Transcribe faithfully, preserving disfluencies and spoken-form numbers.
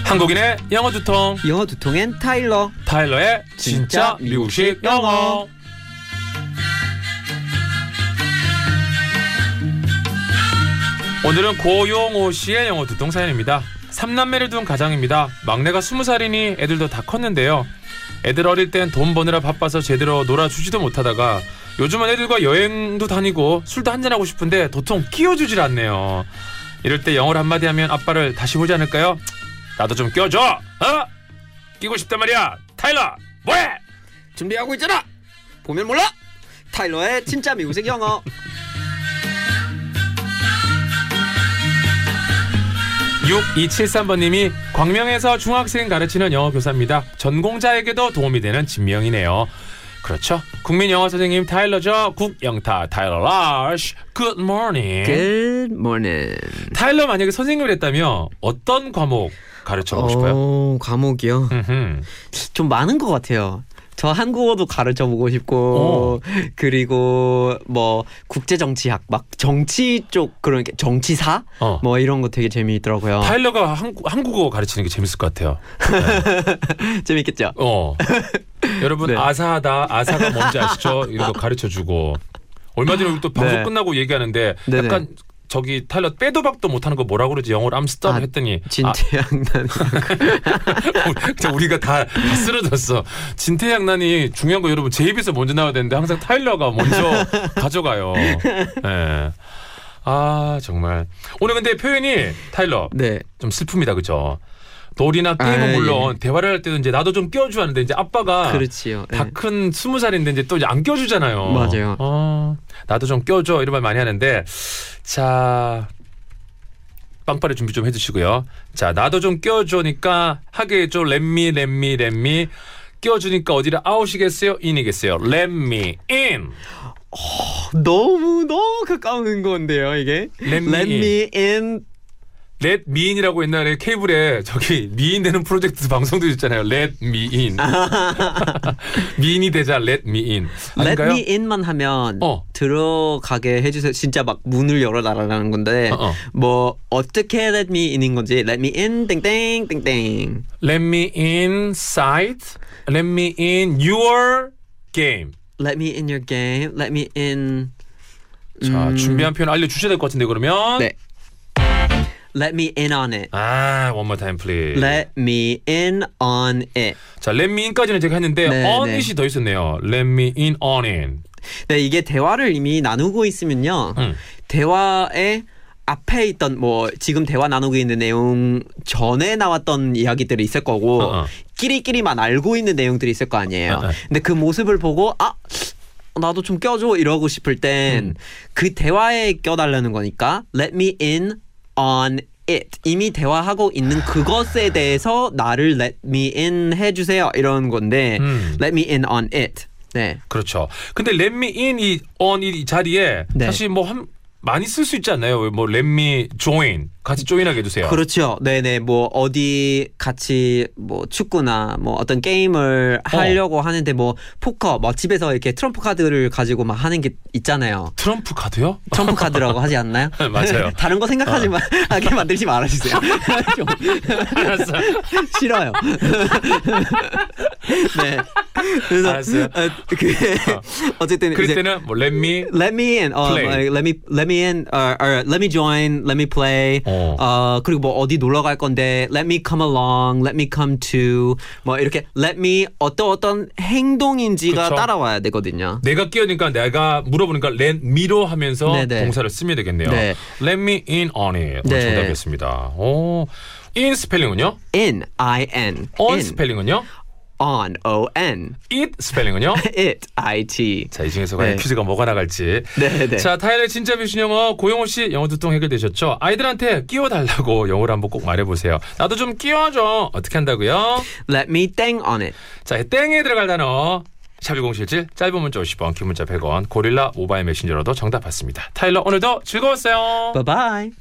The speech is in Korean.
한국인의 영어 두통. 영어 두통엔 타일러. 타일러의 진짜, 진짜 미국식 영어. 오늘은 고용호 씨의 영어 두통 사연입니다. 삼남매를 둔 가장입니다. 막내가 스무 살이니 애들도 다 컸는데요. 애들 어릴 땐 돈 버느라 바빠서 제대로 놀아주지도 못하다가 요즘은 애들과 여행도 다니고 술도 한잔하고 싶은데 도통 끼워주질 않네요. 이럴 때 영어를 한마디 하면 아빠를 다시 보지 않을까요? 나도 좀 껴줘. 어? 끼고 싶단 말이야. 타일러 뭐해? 준비하고 있잖아. 보면 몰라. 타일러의 진짜 미국식 영어. 육이칠삼 번님이 광명에서 중학생 가르치는 영어 교사입니다. 전공자에게도 도움이 되는 진명이네요. 그렇죠. 국민 영어 선생님 타일러죠. 국영타 타일러 라쉬. Good morning. Good morning. 타일러 만약에 선생님을 했다면 어떤 과목 가르쳐보고 어, 싶어요? 과목이요? 음흠. 좀 많은 것 같아요. 저 한국어도 가르쳐보고 싶고 오. 그리고 뭐 국제정치학 막 정치 쪽 그런 게 정치사 어. 뭐 이런 거 되게 재미있더라고요. 타일러가 한국, 한국어 가르치는 게 재밌을 것 같아요. 네. 재밌겠죠? 어. 여러분 네. 아사하다 아사가 뭔지 아시죠? 이런 거 가르쳐주고 얼마 전에 우리 또 방송 네. 끝나고 얘기하는데 약간 네네. 저기 타일러 빼도 박도 못하는 거 뭐라고 그러지? 영어로 암스터 아, 했더니 진퇴양난. 아, 우리가 다, 다 쓰러졌어. 진퇴양난이 중요한 거 여러분 제 입에서 먼저 나와야 되는데 항상 타일러가 먼저 가져가요. 네. 아 정말 오늘 근데 표현이 타일러 네. 좀 슬픕니다, 그죠? 놀이나 게임은 아, 물론 예. 대화를 할 때도 이제 나도 좀 껴줘 하는데 이제 아빠가 그렇지요. 다 큰 스무 살인데 이제 또 이제 안 껴주잖아요. 맞아요. 어, 나도 좀 껴줘 이런 말 많이 하는데 자 빵빠레 준비 좀 해주시고요. 자 나도 좀 껴줘니까 하게 해줘. Let me, let me, let me. 껴주니까 어디를 아웃이겠어요? 인이겠어요? Let me in. 어, 너무 너무 가까운 건데요 이게. Let me, let me in. Let me in이라고 옛날에 케이블에 저기 미인 되는 프로젝트 방송도 있잖아요. Let me in. 미인이 되자 Let me in. 아닌가요? Let me in만 하면 어. 들어가게 해주세요. 진짜 막 문을 열어달라는 건데 어어. 뭐 어떻게 Let me in인 건지 Let me in 땡땡 땡땡. Let me inside. Let me in your game. Let me in your game. Let me in. 자 음... 준비한 표현 알려주셔야 될 것 같은데 그러면. 네. Let me in on it. 아, one more time, please. Let me in on it. 자, let me in까지는 제가 했는데 네, on 네. it이 더 있었네요. Let me in on it. 네, 이게 대화를 이미 나누고 있으면요. 음. 대화의 앞에 있던 뭐 지금 대화 나누고 있는 내용 전에 나왔던 이야기들이 있을 거고 어어. 끼리끼리만 알고 있는 내용들이 있을 거 아니에요. 어어. 근데 그 모습을 보고 아 나도 좀 껴줘 이러고 싶을 땐 그 음. 대화에 껴달라는 거니까 Let me in on it. 이미 대화하고 있는 그것에 대해서 나를 let me in 해주세요 이런 건데 음. let me in on it. 네. 그렇죠. 근데 let me in 이 on 이 자리에 네. 사실 뭐 한 많이 쓸 수 있지 않나요? 뭐 let me join 같이 조인하게 해주세요. 그렇죠. 네네. 뭐 어디 같이 뭐 축구나 뭐 어떤 게임을 하려고 어. 하는데 뭐 포커 뭐 집에서 이렇게 트럼프 카드를 가지고 막 하는 게 있잖아요. 트럼프 카드요? 트럼프 카드라고 하지 않나요? 맞아요. 다른 거 생각하지 마. 하게 만들지 말아주세요. 알았어. 싫어요. 네. 그래서 알았어요. 어, 그게 어. 어쨌든 그럴 때는 뭐 let me let me in, 어, play. let me let me in, or, or let me join, let me play. 어. 어 그리고 뭐 어디 놀러 갈 건데 let me come along, let me come to 뭐 이렇게 let me 어떤 어떤 행동인지가 그쵸. 따라와야 되거든요. 내가 끼어니까 내가 물어보니까 let me로 하면서 네네. 동사를 쓰면 되겠네요. 네. Let me in on it. 네. 정답이었습니다. 오. in 스펠링은요? in, I N. on in. 스펠링은요? on, O N. it 스펠링은요? it, I T. 자, 이 중에서 과연 네. 퀴즈가 뭐가 나갈지. 네네. 자, 타일의 진짜 미신 영어 고용호 씨 영어 두통 해결되셨죠? 아이들한테 끼워달라고 영어로 한번 꼭 말해보세요. 나도 좀 끼워줘. 어떻게 한다고요? Let me 땡 on it. 자, 땡에 들어갈 단어. 샵일공칠칠 짧은 문자 오십 원 긴 문자 백 원 고릴라 모바일 메신저로도 정답 받습니다. 타일러 오늘도 즐거웠어요. 바이바이.